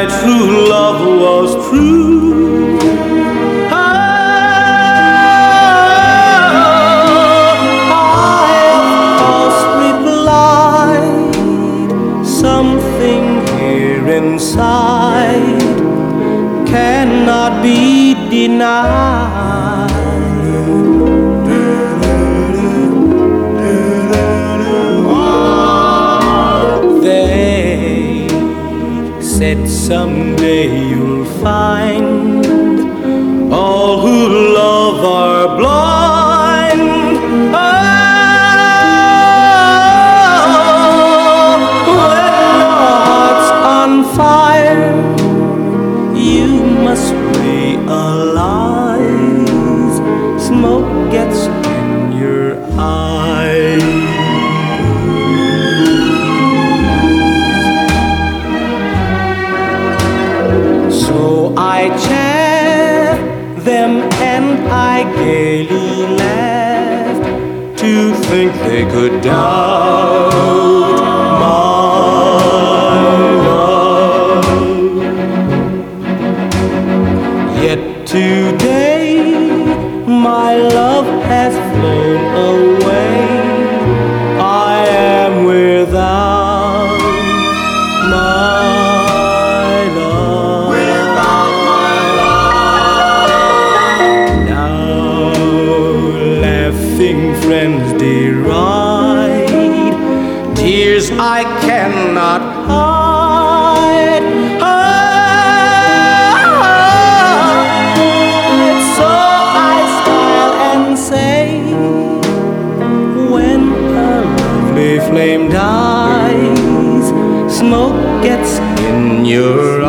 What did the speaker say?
my true love was true. I of course replied, something here inside cannot be denied. They said someday you'll find all who love are blind. Oh, when your heart's on fire, you must realize smoke gets in your eyes. So I chaffed them and I gaily laughed to think they could doubt my love. Yet today my love has flown away. I am without my love. Without my love. Now laughing friends deride tears I cannot hide. So I smile and say, when a lovely flame dies, smoke gets in your